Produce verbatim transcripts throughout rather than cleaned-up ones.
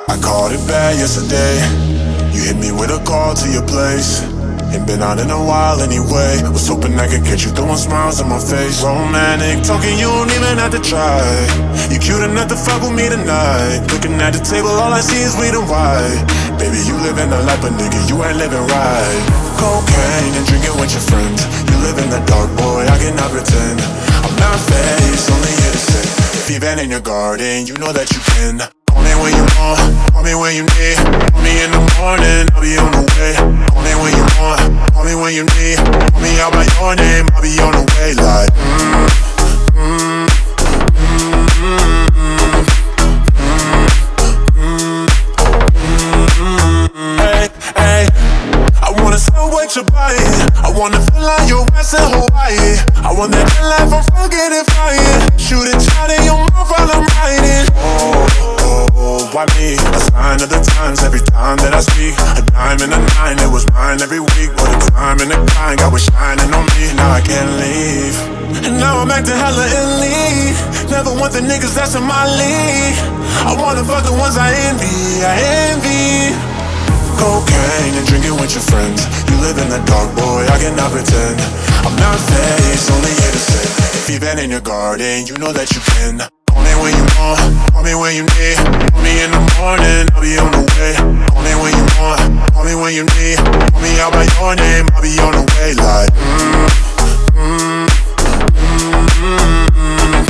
I called it bad yesterday. You hit me with a call to your place. Ain't been out in a while anyway. Was hoping I could get you throwing smiles on my face. Romantic talking, you don't even have to try. You cute enough to fuck with me tonight. Looking at the table, all I see is weed and white. Baby, you living the life, but nigga, you ain't living right. Cocaine and drinking with your friends. You live in the dark, boy, I cannot pretend. I'm not faced, only here to say, if you've been in your garden, you know that you can. Call me when you want, call me when you need. Call me in the morning, I'll be on the way. Call me when you want, call me when you need. Call me out by your name, I'll be on the way. Like, mm, mm, mm, mm, mm, mm, mm. Hey, hey, I wanna celebrate your body. I wanna feel like your ass in Hawaii. I want that life from forgetting fire. Shoot a shot in your mouth while I'm riding. Oh, oh, oh, why me? A sign of the times every time that I speak. A dime and a nine, it was mine every week. What a time and a kind, God was shining on me. Now I can't leave, and now I'm acting hella elite. Never want the niggas that's in my league. I wanna fuck the ones I envy, I envy. Cocaine and drinking with your friends. You live in the dark, boy, I cannot pretend. I'm not faced, only here to say, if you've been in your garden, you know that you can. Call me when you want, call me when you need. Call me in the morning, I'll be on the way. Call me when you want, call me when you need. Call me out by your name, I'll be on the way. Like, mm, mm, mm, mm, mm,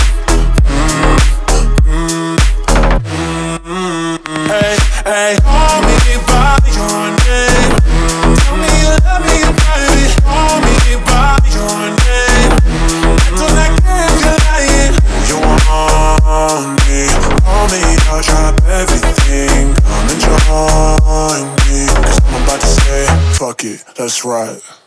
mm, mm, mm. Hey, hey, call me by your name. Tell me you love me, baby. Call me by your name. Don't I care if you're lying. You want me? Call me, I'll drop everything. Come and join me, 'cause I'm about to say, fuck it, let's ride.